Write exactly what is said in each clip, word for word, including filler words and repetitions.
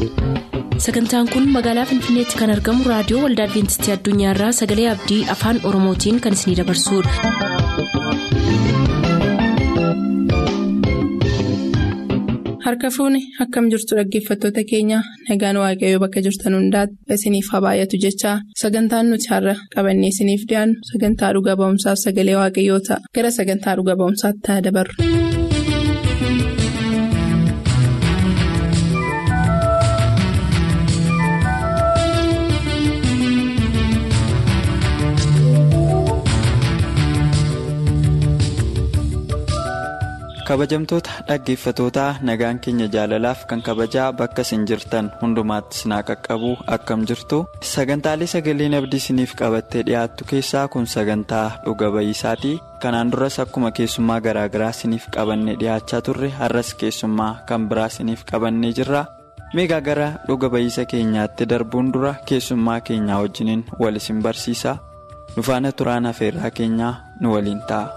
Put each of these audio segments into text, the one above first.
Sagantaan kun magaalaa Finfinneetti kan argamu raadiyoo Waldaa Adwiintistii Addunyaarraa Sagalee Abdii Afaan Oromootiin kan isinidabarsudha. Harka fuuni akkam jirtu dhaggeeffattoota keenya nagaan waaqayyoo bakka jirtan hundaatti isiniif haa baay'atu jechaa sagantaan nuti har'a qabannee isiniif dhiyaannu sagantaa dhuga ba'umsaaf sagalee waaqayyoo ta'a gara sagantaa dhuga ba'umsaatti haa dabarru. Kabajamtoota dhaggeeffatootaa nagaan keenya jaalalaaf kan kabajaa bakka isin jirtan hundumaatti isin haa qaqqabu akkam jirtu sagantaalee sagaleen abdii isiniif qabattee dhiyaattu keessaa kun sagantaa dhuga ba'iisaati. Kanaan duras akkuma keessummaa garaagaraa isiniif qabannee dhiyaachaa turre har'as keessummaa kan biraa isiniif qabannee jirra. Meegaa gara dhuga ba'iisa keenyaatti darbuun dura keessummaa keenyaa wajjiniin wal isin barsiisa. Nu faana turaan afeerraa keenyaa nu waliin ta'a.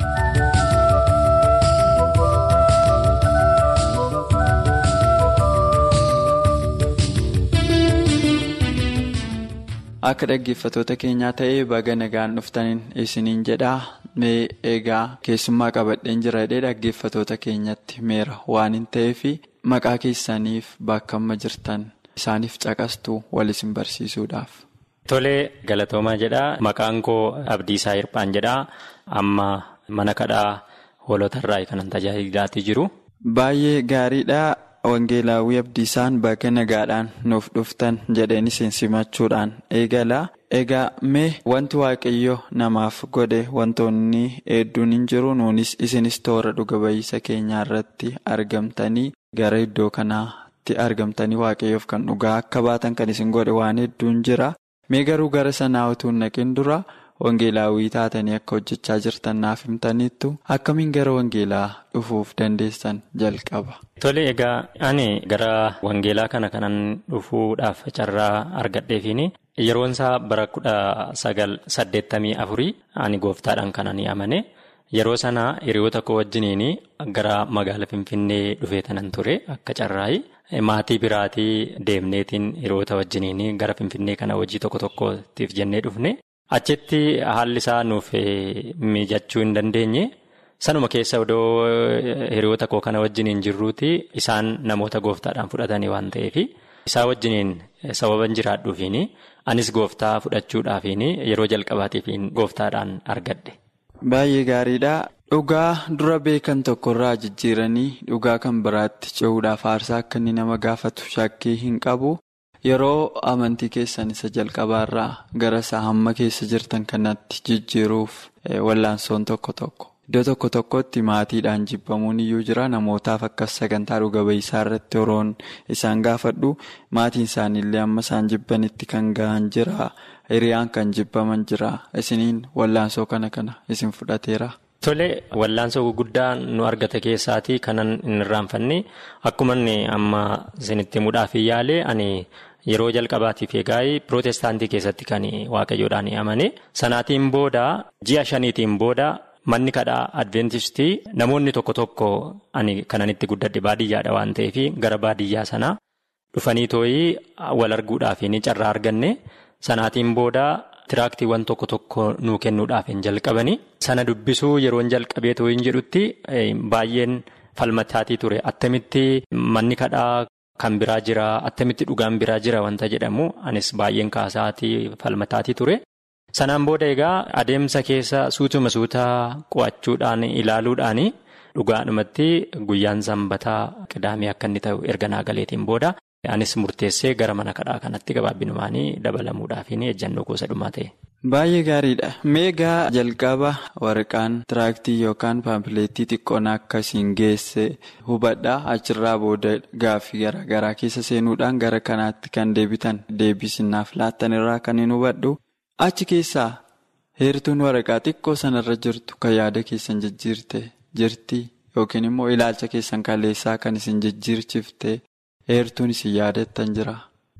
Akka dhaggeeffatoota keenyaa ta'ee baga nagaan dhuftaniin isiniin jedhaa mee eegaa keessummaa qabadheen jira jedhee dhaggeeffatoota keenyatti meera waan hin ta'eef maqaa keessaniif bakka amma jirtan isaaniif caqastuu wal isin barsiisuudhaaf. Tolee galatoomaa jedhaa maqaan koo Abdiisaa Hirphaan jedhaa amma mana kadhaa hoolotarraa kanan tajaajilaatii jiru. Baay'ee gaariidhaa. Wangeelaawwii Abdiisaan bakka nagaadhaan nuuf dhuftan jedheen isin simachuudhaan eegala. Egaa mee wanti waaqayyo namaaf godhe wantoonni hedduun hin jiru nuunis isinis toora dhuga ba'iisa keenyaa irratti argamtanii gara iddoo kanaatti argamtanii waaqayyoof kan dhugaa akka baatan kan isin godhe waan hedduun jira. Mee garuu gara sanaa utuu hin naqin dura wangeelaawwii taatanii akka hojjechaa jirtan naaf himtaniittu akkamiin gara wangeelaa dhufuuf dandeessan jalqaba. Tole egaa ani gara wangeelaa kana kanan dhufuudhaaf carraa argadheefiini yeroon isaa bara kudha sagal saddeettamii afurii ani gooftaadhaan kanan amane yeroo sana hiriyoota koo wajjiniini gara magaalaa Finfinnee dhufee tanan ture akka carraayi maatii biraatii deemneetiin hiriyoota wajjiniini gara Finfinnee kana hojii tokko tokkootiif jennee dhufne achitti haalli isaa nuuf mijachuu hin dandeenye. Sanuma keessa odoo hiriyoota koo kana wajjiniin jirruuti isaan namoota gooftaadhaan fudhatanii waan ta'eef isaa wajjiniin sababan jiraadhuufiini anis gooftaa fudhachuudhaafiin yeroo jalqabaatiifiin gooftaadhaan argadhe. Baay'ee gaariidha. Dhugaa dura beekan tokkorraa jijjiiranii dhugaa kan biraatti ce'uudhaaf aarsaa akka inni nama gaafatu shakkii hin qabu. Yeroo amantii keessan isa jalqabaarraa gara isaa hamma keessa jirtan kanatti jijjiiruuf wallaansoon tokko tokko. Iddoo tokko tokkotti maatiidhaan jibbamuun iyyuu jira namootaaf akkas sagantaa dhuga ba'iisaa irratti yeroon isaan gaafadhu maatiin isaaniillee amma isaan jibbanitti kan gahan jira hiriyaan kan jibbaman jira isiniin wallaansoo kana kana isin fudhateera. Tole wallaansoo guguddaa nu argate keessaatii kanan hin irraanfanne akkuma amma isinitti himuudhaaf yaalee ani yeroo jalqabaatiif egaa pirootestaantii keessatti kan waaqayyoodhaan amane sanaatiin booda ji'a shaniitiin booda. Manni kadhaa Adventistii namoonni tokko tokko ani kananitti guddadhe baadiyyaadha waan ta'eef gara baadiyyaa sanaa dhufanii too'ii wal arguudhaaf ni carraa arganne sanaatiin booda tiraaktiiwwan tokko tokko nuu kennuudhaaf hin jalqabani. Sana dubbisuu yeroon jalqabee too'iin jedhutti baay'een falmataatii ture attamitti manni kadhaa kan biraa jira attamitti dhugaan biraa jira wanta jedhamu anis baay'een kaasaatii falmataatii ture. Sanaan booda egaa adeemsa keessa suutuma suutaa qo'achuudhaan ilaaluudhaan dhugaadhumatti guyyaan sanbataa qidaamee akka inni ta'u erga naagaleetiin booda anis murteessee gara mana kadhaa kanatti gabaabbinumaan dabalamuudhaaf ejjannoo gosa dhumaa ta'e. Baay'ee gaariidha. Meegaa jalqaba waraqaan tiraaktii yookaan paampileetii xiqqoon akkasiin geesse hubadhaa achirraa booda gaaffii garaagaraa keessa seenuudhaan gara kanaatti kan deebitan deebisinaaf laattan irraa kan hin hubadhu. Achi keessaa heertuun waraqaa xiqqoo sanarra jirtu kan yaada keessan jijjiirte jirti yookiin immoo ilaalcha keessan kaleessaa kan isin jijjiirchifte heertuun isin yaadattan jira.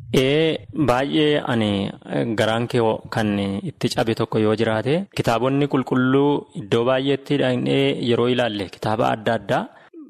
Ee baay'ee ani garaan kee kan itti cabe tokko yoo jiraate kitaabonni qulqulluu iddoo baay'eetti yeroo ilaalle kitaaba adda addaa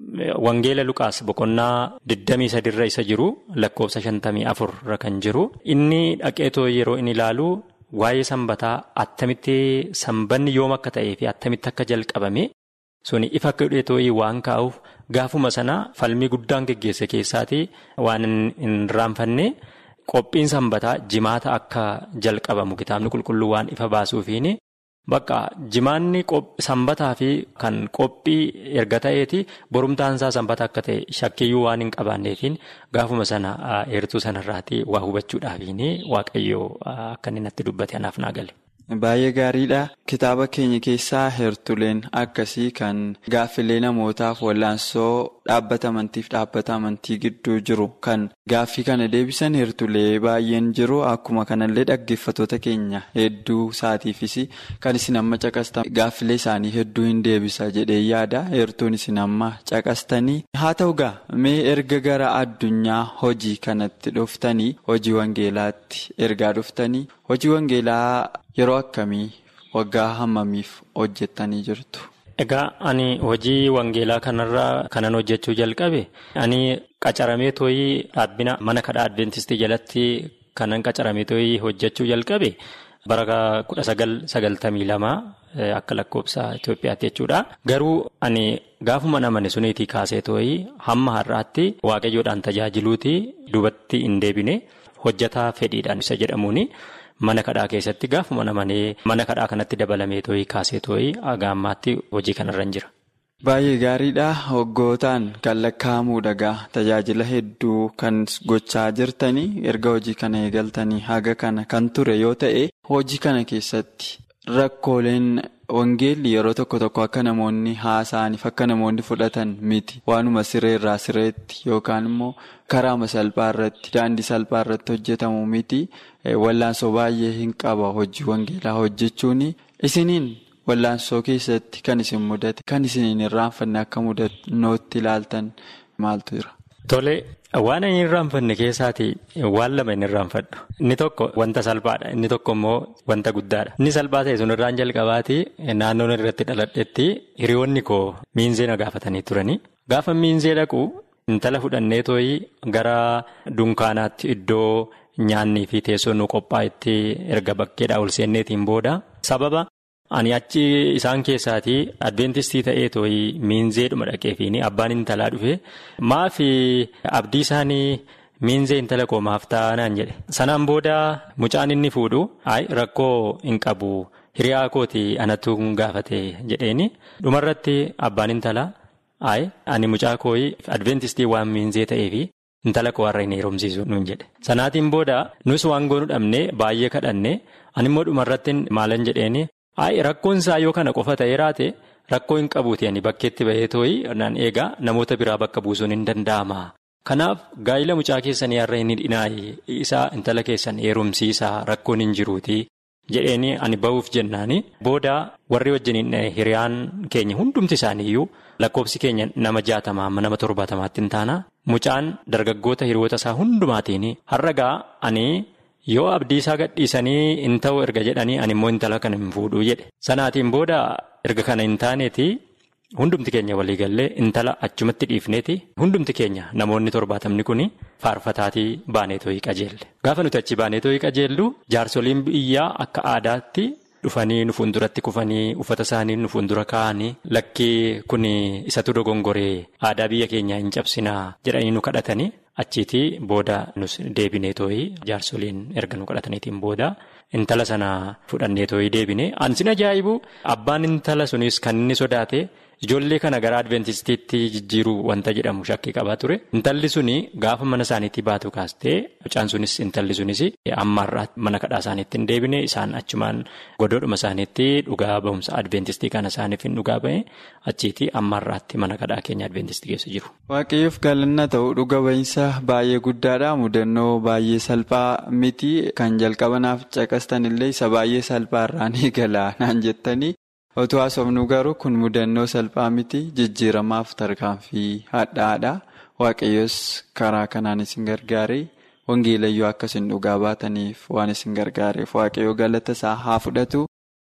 Wangeela Luqaas boqonnaa digdamii sadirra isa jiru lakkoofsa shantamii afurra kan jiru inni dhaqeetoo yeroo inni ilaalu waa'ee sanbataa attamitti sanbanni yoom akka ta'ee fi attamitti akka jalqabame suni ifa akka hidheetoo waan kaa'uuf gaafuma sana falmii guddaan geggeesse keessaati waan hin raanfanne qophiin sanbataa jimaata akka jalqabamu kitaabni qulqulluu waan ifa baasuufiini bakka jimaanni sanbataa fi kan qophii erga ta'eeti borumtaansaa sanbata akka ta'e shakkiyyuu waan hin qabaanneefiin gaafuma sana eertuu sanarraati waa hubachuudhaafiini waaqayyoo akka inni natti dubbate anaaf naa gale. Baay'ee gaariidha. Kitaaba keenya keessaa heertuleen akkasii kan gaaffilee namootaaf wallaansoo dhaabbata amantiif dhaabbata amantii gidduu jiru kan gaaffii kana deebisan heertulee baay'een jiru. Akkuma kanallee dhaggeeffattoota keenya hedduu isaatiifis kan isin amma caqastan gaaffilee isaanii hedduu hin deebisa jedhee yaada. Heertuun isin amma caqastanii haa ta'u gaa mee erga gara addunyaa hojii kanatti dhuftanii hojii wangeelaatti ergaa dhuftanii hojii wangeelaa yeroo akkamii waggaa hammamiif hojjettanii jirtu? Egaa ani hojii wangeelaa kanarraa kanan hojjechuu jalqabe ani qacaramee tooyii dhaabbina mana kadhaa adventistii jalatti kanan qacaramee tooyii hojjechuu jalqabe bara kudha sagal sagaltamii lama akka lakkoofsa Itoophiyaatti jechuudha. Garuu ani gaafuma namani suniitii kaasee tooyii hamma har'aatti waaqayyoodhaan tajaajiluuti duubatti hin deebine hojjetaa fedhiidhaan isa jedhamuuni. Mana kadhaa keessatti gaafuma namanee mana kadhaa kanatti dabalamee tooyii kaasee tooyii haga ammaatti hojii kanarra jira. Baay'ee gaariidha. Hoggootaan kan lakkaa'amuu dhagaa tajaajila hedduu kan gochaa jirtanii erga hojii kana eegaltanii haga kana kan ture yoo ta'e hojii kana keessatti rakkooleen wangeelli yeroo tokko tokko akka namoonni haasa'aniif akka namoonni fudhatan miti waanuma siree irraa sireetti yookaan immoo karaama salphaa irratti daandii salphaa irratti hojjetamu miti wallaansoo baay'ee hin qaba hojii wangeelaa hojjechuun isiniin wallaansoo keessatti kan isin mudate kan isiniin irraanfanne akka mudannootti ilaaltan maaltu jira? Tole waan inni irraanfanne keessaati waan lama inni irraanfadhu. Inni tokko wanta salphaadha. Inni tokko immoo wanta guddaadha. Inni salphaa ta'e sun irraan jalqabaati naannoon irratti dhaladhetti hiriyoonni koo miinzee na gaafatanii turanii. Gaafa miinzee dhaqu intala fudhannee tooyii gara dunkaanaatti iddoo nyaannii fi teessoon nu qophaa'etti erga bakkeedhaa ol seenneetiin booda sababa ani achi isaan keessaatii adventistii ta'ee tooyii miinzeedhuma dhaqeefiini abbaan intalaa dhufe maafi abdii isaanii miinzee intala koo maaf taanaan jedhe. Sanaan booda mucaan inni fuudhu ay rakkoo hin qabu hiriyaa kooti anattuu gaafate jedheeni dhumarratti abbaan intalaa ay ani mucaa kooyi adventistii waan miinzee ta'eefi intala koo warra hin heerumsiisu nuun jedhe. Sanaatiin booda nus waan goonu dhabne baay'ee kadhanne animmoo dhumarratti maalan jedheeni. Ay rakkoon isaa yoo kana qofa ta'ee raate rakkoo hin qabuuti ani bakkeetti bahee tooyi naan eegaa namoota biraa bakka buusuun hin danda'ama. Kanaaf gaa'ila mucaa keessanii har'a hin hidhinaayi isaa intala keessan heerumsiisaa rakkoon hin jiruuti jedheeni ani ba'uuf jennaani. Booda warri wajjiniin hiriyaan keenya hundumti isaaniiyyuu lakkoofsi keenya nama jaatamaa nama torbaatamaatti hin taana. Mucaan dargaggoota hiriyoota isaa hundumaatiin har'a gaa ani. Yoo abdii isaa gadhiisanii hin ta'u erga jedhanii ani immoo intala kana hin fuudhuu jedhe. Sanaatiin booda erga kana hin taaneeti hundumti keenya waliigallee intala achumatti dhiifneeti hundumti keenya namoonni torbaatamni kun faarfataatii baaneetooyii qajeelle. Gaafa nuti achi baaneetooyii qajeellu jaarsoliin biyyaa akka aadaatti dhufanii nu fuulduratti kufanii uffata isaanii nu fuuldura kaa'anii lakkii kun isatu dogongoree aadaa biyya keenyaa hin cabsinaa jedhanii nu kadhatanii. Achiitii booda nus deebinee tooyii jaarsoliin erga nu kadhataniitiin booda intala sana fudhannee tooyii deebine. Ansin ajaa'ibu abbaan intala sunis kan inni sodaate ijoollee kana gara adventistiitti jijjiiruu wanta jedhamu shakkii qabaa ture. Intalli suni gaafa mana isaaniitti baatu kaastee mucaan sunis intalli sunis ammaarraa mana kadhaa isaaniitti hin deebine isaan achumaan godoodhuma isaaniitti dhugaa ba'umsa adventistii kana isaaniif hin dhugaa ba'e achiitii ammaarraatti mana kadhaa keenya adventistii keessa jiru. Waaqayyoof galanna ta'u dhuga ba'iinsa baay'ee guddaadha. Mudannoo baay'ee salphaa miti kan jalqabanaaf caqastan illee isa baay'ee salphaa irraan eegala naan jettanii. Otoo haasofnu garuu kun mudannoo salphaa miti jijjiiramaaf tarkaanfii hadhaadha. Waaqayyoos karaa kanaan isin gargaaree wangeelayyoo akka isin dhugaa baataniif waan isin gargaareef waaqayyoo galata isaa haa fudhatu.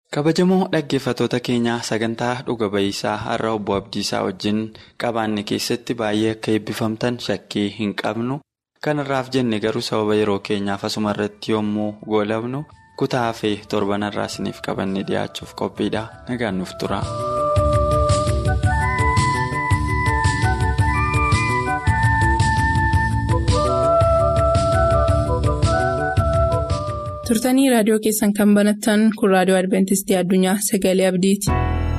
Kabajamoo dhaggeeffattoota keenyaa sagantaa dhuga ba'iisaa har'a obbo Abdiisaa wajjin qabaanne keessatti baay'ee akka eebbifamtan shakkii hin qabnu. Kanarraaf jenne garuu sababa yeroo keenyaaf asuma irratti yommuu goolabnu kutaa hafee torbanarraa isiniif qabanne dhiyaachuuf qophiidha. Nagaan nuuf tura. Turtanii raadiyoo keessan kan banattan kun raadiyoo Adventistii Addunyaa Sagalee Abdiiti.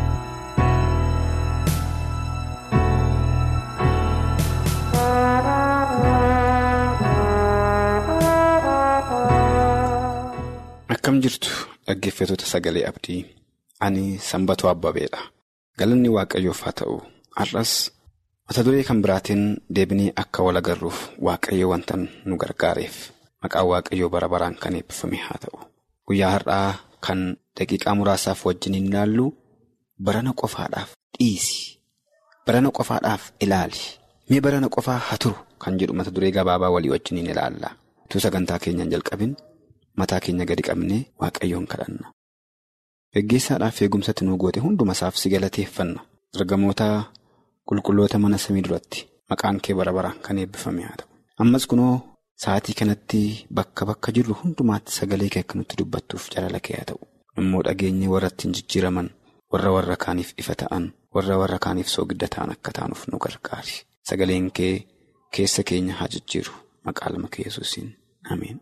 Akkam jirtu dhaggeeffattoota Sagalee Abdii. Ani Sanbatoo Abbabeedha. Galanni Waaqayyoof haa ta'u. Har'as mata duree kan biraatiin deebinee akka wal agarruuf Waaqayyo wanta nu gargaareef. Maqaan Waaqayyoo bara baraan kan eebbifame haa ta'u. Guyyaa har'aa kan daqiiqaa muraasaaf wajjin hin ilaallu barana qofaadhaaf dhiisi. Barana qofaadhaaf ilaali. Mee barana qofaa haa turu kan jedhu mata duree gabaabaa walii wajjin hin ilaalla. Utuu sagantaa keenyaan jalqabin mataa keenya gadi qabnee Waaqayyoon kadhanna. Geggeessaadhaaf eegumsatti nu goote hundumasaaf si galateeffanna. Ergamoota qulqulloota mana samii duratti maqaan kee bara baraan kan eebbifame haa ta'u. Ammas kunoo sa'aatii kanatti bakka bakka jirru hundumaatti sagalee kee akka nutti dubbattuuf jaalala kee haa ta'u. Immoo dhageenye warra ittiin jijjiiraman, warra warra kaaniif ifa ta'an, warra warra kaaniif soogidda ta'an akka taanuuf nu gargaari. Sagaleen kee keessa keenya haa jijjiiru. Maqaa lama kee Yesuusiin. Ameen.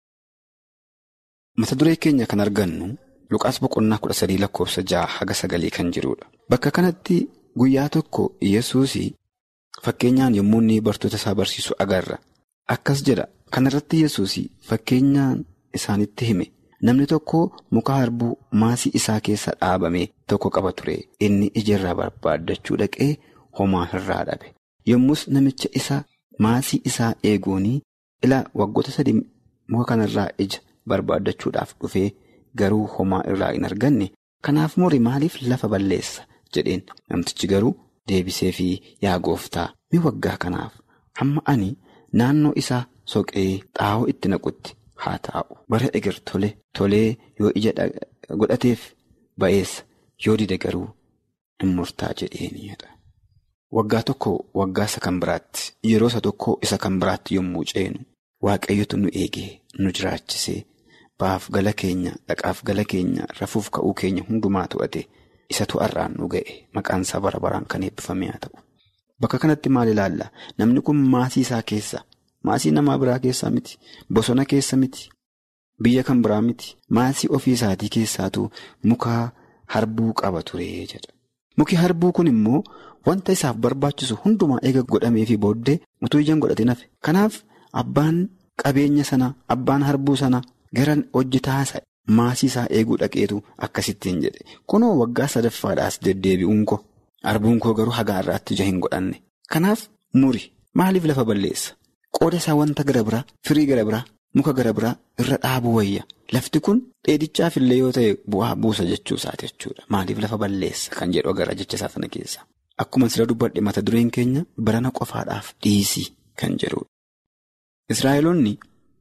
Mata duree keenya kan argannu Luqaas boqonnaa kudha sadii lakkoofsa ja'a haga sagalii kan jirudha. Bakka kanatti guyyaa tokko Yesuusii fakkeenyaan yommuu inni bartoota isaa barsiisu agarra. Akkas jedha. Kanarratti Yesuusii fakkeenyaan isaanitti hime. Namni tokko muka harbuu maasii isaa keessa dhaabame tokko qaba ture. Inni ijarraa barbaaddachuu dhaqee homaa irraa dhabe. Yommus namicha isa maasii isaa eeguunii ila waggoota sadii muka kanarraa ija barbaaddachuudhaaf dhufee garuu homaa irraa hin arganne. Kanaaf muri maaliif lafa balleessa jedheen. Namtichi garuu deebisee fi yaa gooftaa mi waggaa kanaaf hamma ani naannoo isaa soqee xaa'oo itti naqutti haa taa'u. Bara eger tole tolee yoo ija godhateef ba'eessa yoo dide garuu hin murtaa jedheenidha. Waggaa tokko waggaa isa kan biraatti yeroo isa tokko isa kan biraatti yommuu ceenu Waaqayyotu nu eegee nu jiraachisee baaf gala keenya dhaqaaf gala keenya rafuuf ka'uu keenya hundumaa to'ate isatu har'aan nu ga'e. Maqaan isaa bara baraan kan eebbifame haa ta'u. Bakka kanatti maal ilaalla? Namni kun maasii isaa keessa, maasii namaa biraa keessaa miti, bosona keessa miti, biyya kan biraa miti, maasii ofii isaatii keessaatu muka harbuu qaba ture jedha. Muki harbuu kun immoo wanta isaaf barbaachisu hundumaa eega godhamee fi booddee utuu ijaan godhatin hafe. Kanaaf abbaan qabeenya sana, abbaan harbuu sana gara hojjetaa maasii isaa eeguu dhaqeetu akkasittiin jedhe. Kunoo waggaa sadaffaadhaas deddeebi'uun koo. Harbuun koo garuu hagaa irraatti ija hin godhanne. Kanaaf muri maaliif lafa balleessa? Qooda isaa wanta gara biraa, firii gara biraa, muka gara biraa irra dhaabuu wayya. Lafti kun dheedichaaf illee yoo ta'e bu'aa buusa jechuu isaati jechuudha. Maaliif lafa balleessa kan jedhu agarra jecha isaa sana keessa. Akkuma sira dubbadhe mata dureen keenya barana qofaadhaaf dhiisii kan jedhudha. Israa'eloonni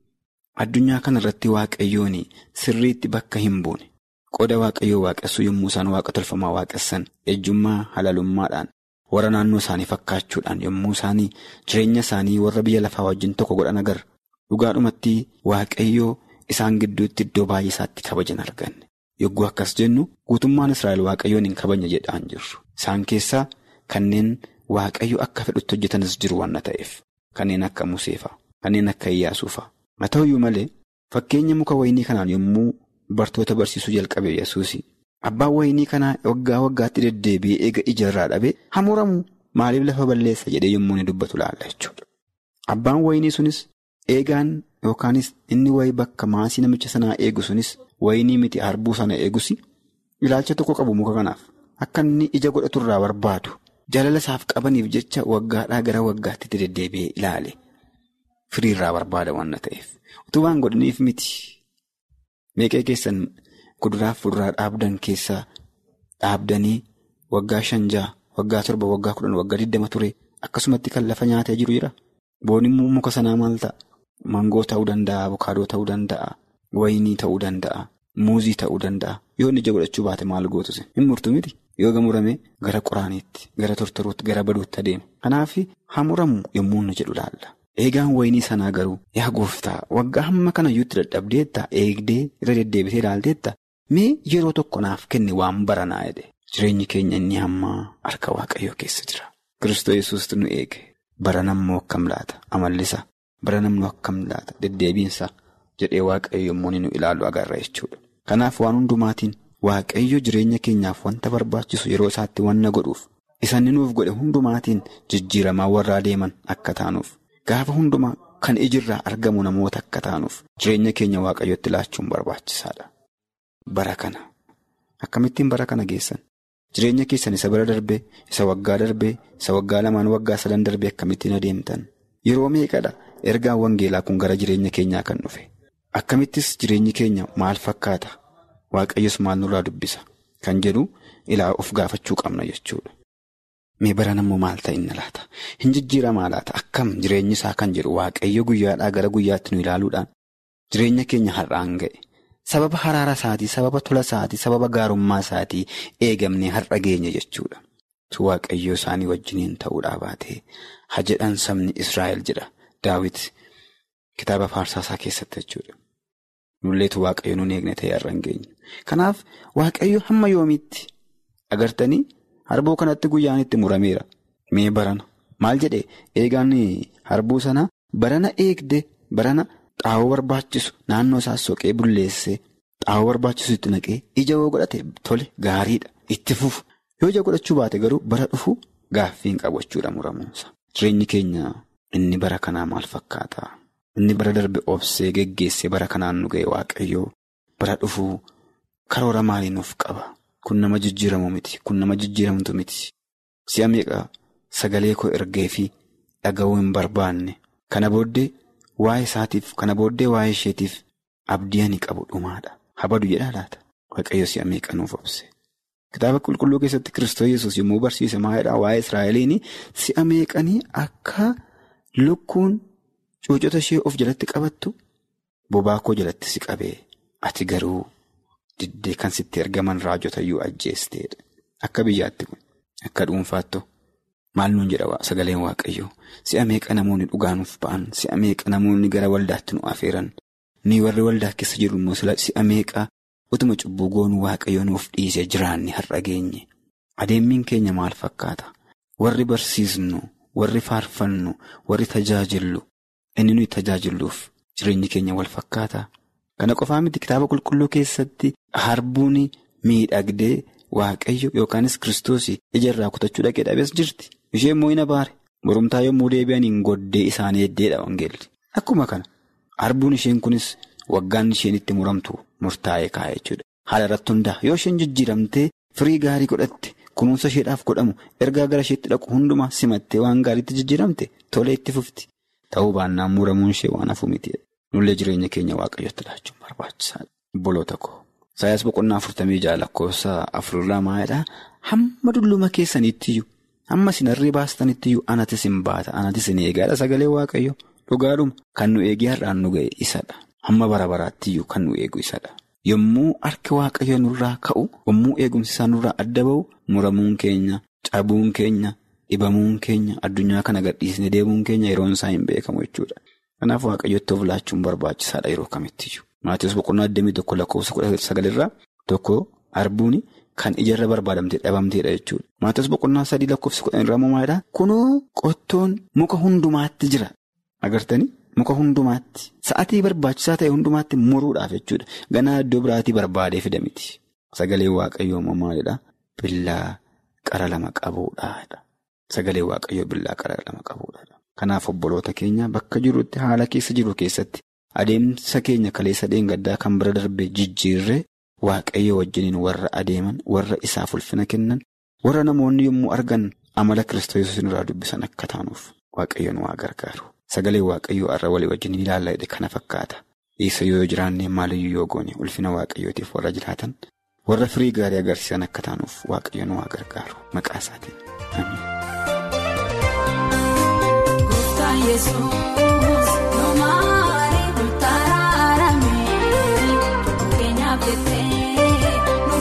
addunyaa kanarratti Waaqayyoon sirriitti bakka hin buune. Qooda Waaqayyoo waaqessuu yommuu isaan waaqa tolfamaa waaqessan ejjummaa halalummaadhaan warra naannoo isaanii fakkaachuudhaan yommuu isaanii jireenya isaanii warra biyya lafaa wajjin tokko godhan agarra. Dhugaadhumatti Waaqayyoo isaan gidduutti iddoo baay'ee isaatti kabajan arganne. Yogguu akkas jennu guutummaan Israa'el Waaqayyoon hin kabajne jedhaan jirru. Isaan keessaa kanneen Waaqayyo akka fedhutti hojjetanis jiru waan ta'eef kanneen akka Museefa, kanneen akka Iyyaasuufa. Haa ta'uyyuu malee fakkeenya muka wayinii kanaan yommuu bartoota barsiisuu jalqabe Yesuusi abbaan wayinii kanaa waggaa waggaatti deddeebi'ee eega ijarraa dhabe hamuramu maaliif lafa balleessa jedhee yommuu inni dubbatu laalla jechuudha. Abbaan wayinii sunis eegaan yookaanis inni wayii bakka maasii namicha sanaa eegu sunis wayinii miti harbuu sana eegusi ilaalcha tokko qabu muka kanaaf akka inni ija godhaturraa barbaadu jaalala isaaf qabaniif jecha waggaadhaa gara waggaatti deddeebi'ee ilaale firiirraa barbaada waan ta'eef utuu waan godhaniif miti. Meeqee keessan kuduraaf fuduraa dhaabdan keessaa dhaabdanii waggaa shan ja'a, waggaa torba, waggaa kudhan, waggaa digdama ture akkasumatti kan lafa nyaatee jiru jira. Booni muka sanaa maal ta'a? Mangoo ta'uu danda'a, abukaadoo ta'uu danda'a, wayinii ta'uu danda'a, muuzii ta'uu danda'a. yoo inni ija godhachuu baate maal gootuse hin murtu miti yoo gamurame gara qoraaniitti gara tortoruutti gara baduutti adeema. Kanaaf hamuramu yommuu inni jedhu laalla. Eegaan wayinii sanaa garuu yaa gooftaa waggaa hamma kana iyyuutti dadhabdeetta eegdee irra deddeebitee ilaalteetta mee yeroo tokko naaf kenni waan baranaa jedhe. Jireenyi keenya inni hammaa harka Waaqayyoo keessa jira. Kiristoos Yesuustu nu eege. Baranammoo akkam laata amallisa baranammoo akkam laata deddeebiinsa jedhee Waaqayyo yommuu nu ilaalu agarra jechuudha. Kanaaf waan hundumaatiin Waaqayyo jireenya keenyaaf wanta barbaachisu yeroo isaatti wanna godhuuf isa inni nuuf godhe hundumaatiin jijjiiramaa warra adeeman akka taanuuf gaafa hundumaa kan ijirraa argamu namoota akka taanuuf jireenya keenya Waaqayyotti laachuun barbaachisaadha. Bara kana akkamittiin bara kana geessan jireenya keessan isa bara darbee isa waggaa darbee isa waggaa lamaan waggaa sadan darbee akkamittiin adeemtan yeroo meeqadha ergaan wangeelaa kun gara jireenya keenyaa kan dhufe akkamittis jireenyi keenya maal fakkaata Waaqayyos maal nurraa dubbisa kan jedhu ilaa of gaafachuu qabna jechuudha. Mee baran ammoo maal ta'inna laata hin jijjiiramaa laata akkam jireenyi isaa kan jedhu Waaqayyo guyyaadhaa gara guyyaatti nu ilaaluudhaan jireenya keenya har'aan ga'e. Sababa haraara isaatii, sababa tola isaatii, sababa gaarummaa isaatii eegamnee har'a geenye jechuudha. Tu Waaqayyo isaanii wajjiniin ta'uudhaa baatee haa jedhan sabni Israa'el jedha Daawit kitaaba faarsaa isaa keessatti jechuudha. Nulleetu Waaqayyo nun eegne ta'ee har'a hin geenye. Kanaaf Waaqayyo hamma yoomiitti agartanii harbuu kanatti guyyaan itti murameera. Mee barana maal jedhee eegaan harbuu sana barana eegde barana. Xaawoo barbaachisu naannoo isaa soqee bulleessee xaawoo barbaachisu itti naqee ija yoo godhate tole gaariidha itti fufu yoo ija godhachuu baate garuu bara dhufu gaaffii hin qabu jechuudha muramuunsa. Jireenyi keenya inni bara kanaa maal fakkaata inni bara darbe obsee geggeessee bara kanaan nu ga'e Waaqayyoo bara dhufu karoora maalii nuuf qaba kun nama jijjiiramu miti kun nama jijjiiramtu miti si'a meeqa sagalee koo ergee fi dhaga'uu hin barbaanne kana booddee. Waa'ee isaatiif kana booddee waa'ee isheetiif abdii ani qabu dhumaadha. Habadu jedhaa laata. Waaqayyo si'a meeqa nuuf obse. Kitaaba qulqulluu keessatti Kiristoos Yesuus yommuu barsiise maalidhaa waa'ee Israa'eliin si'a meeqanii akka lukkuun cuucota ishee of jalatti qabattu bobaa koo jalatti si qabee ati garuu diddee kan sitti ergaman raajota iyyuu ajjeesteedha. Akka biyyaatti kun akka dhuunfaattu. Maal nuun jedha sagaleen Waaqayyoo si'a meeqa namoonni dhugaanuuf ba'an si'a meeqa namoonni gara waldaatti nu afeeran ni warri waldaa keessa jiru immoo si'a meeqa utuma cubbuu goonu Waaqayyoo nuuf dhiisee jiraanni har'a geenye adeemmiin keenya maal fakkaata warri barsiisnu warri faarfannu warri tajaajillu inni nuyi tajaajilluuf jireenyi keenya wal fakkaata. Kana qofaa miti kitaaba qulqulluu keessatti harbuun miidhagdee Waaqayyo yookaanis Kiristoos ijarraa kutachuu dhaqee dhabees jirti. Isheen immoo hin abaare borumtaa yommuu deebi'an hin goddee isaanii heddeedha wangeelli. Akkuma kana harbuun isheen kunis waggaan isheen itti muramtu murtaa'ee kaa'e jechuudha. Haala irratti hundaa yoo isheen jijjiiramtee firii gaarii godhatte kunuunsa isheedhaaf godhamu ergaa gara isheetti dhaqu hundumaa simattee waan gaariitti jijjiiramte tolee itti fufti. Ta'uu baannaan muramuun ishee waan hafu miti. Nullee jireenya keenya Waaqayyotti laachuun barbaachisaadha. Obboloota koo. Isaayaas boqonnaa afurtamii ja'a lakkoofsa afur lamaadha. Hamma dulluma keessaniittiyyuu hamma isin harree baastaniittiyyuu anatti isin baata anatti isin eegaadha sagalee Waaqayyo dhugaadhuma kan nu eegee har'aan nu ga'e isadha. Hamma bara baraattiyyuu kan nu eegu isadha. Yommuu harki Waaqayyo nurraa ka'u yommuu eegumsi isaa nurraa adda ba'u muramuun keenya cabuun keenya dhibamuun keenya addunyaa kana gadhiisnee deemuun keenya yeroon isaa hin beekamu jechuudha. Kanaaf Waaqayyotti of laachuun barbaachisaadha yeroo kamittiyyuu. Maatiyoos boqonnaa digdamii tokko lakkoofsa kudha sagalirraa tokko harbuun kan ijarra barbaadamtee dhabamteedha jechuudha. Maatiyoos boqonnaa sadii lakkoofsa kudha irraa maalidhaa kunoo qottoon muka hundumaatti jira. Agartanii muka hundumaatti sa'atii barbaachisaa ta'e hundumaatti muruudhaaf jechuudha. Ganaa iddoo biraatii barbaadee fida miti. Sagalee Waaqayyoo maalidhaa billaa qara lama qabuudhaadha. Sagalee Waaqayyoo billaa qara lama qabuudhaadha. Kanaaf obboloota keenya bakka jirutti haala keessa jiru keessatti adeemsa keenya kaleessa dheengaddaa kan bira darbee jijjiirree Waaqayyo wajjiniin warra adeeman warra isaaf ulfina kennan warra namoonni yommuu argan amala Kiristoos irraa dubbisan akka taanuuf Waaqayyo nu haa gargaaru. Sagalee Waaqayyoo har'a walii wajjiniin ilaallaa jedhe kana fakkaata. Eessa yoo jiraanne maaliyyuu yoo goone ulfina Waaqayyootiif warra jiraatan warra firii gaarii agarsiisan akka taanuuf Waaqayyo nu haa gargaaru maqaa isaatiin. Amiin. Yesuus nomaari nutaraarame keenyaaf jettee nu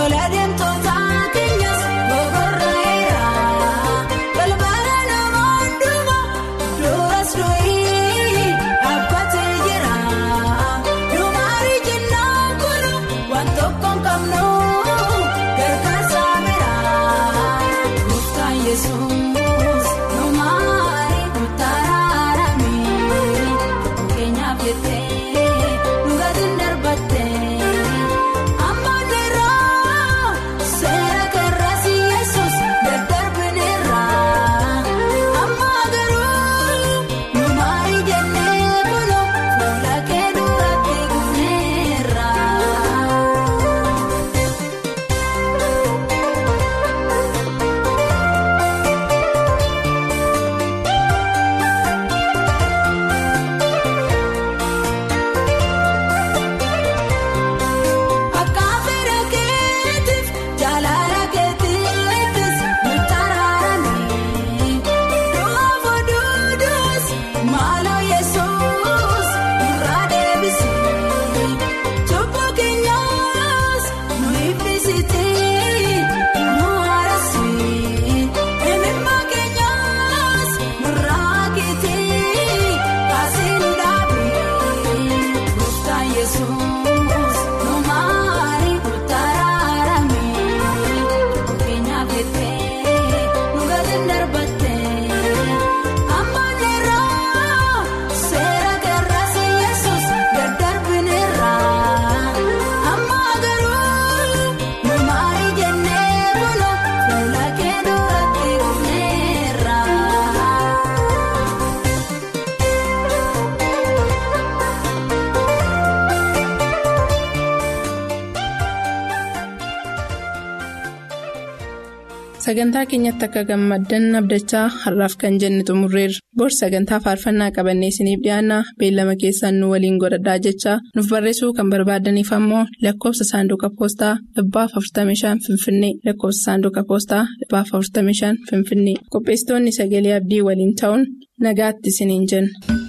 Sagantaa keenyatti akka gammaddan abdachaa har'aaf kan jenne xumurreerra. Bor sagantaa faarfannaa qabannee isiniif dhiyaanna beellama keessaan nu waliin godhadhaa jechaa nuuf barreessuu kan barbaadaniif ammoo lakkoofsa saanduqa poostaa dhibbaaf afurtamii shan Finfinnee lakkoofsa saanduqa poostaa dhibbaaf afurtamii shan Finfinnee qopheessitoonni sagalee abdii waliin ta'uun nagaatti isiniin jenna.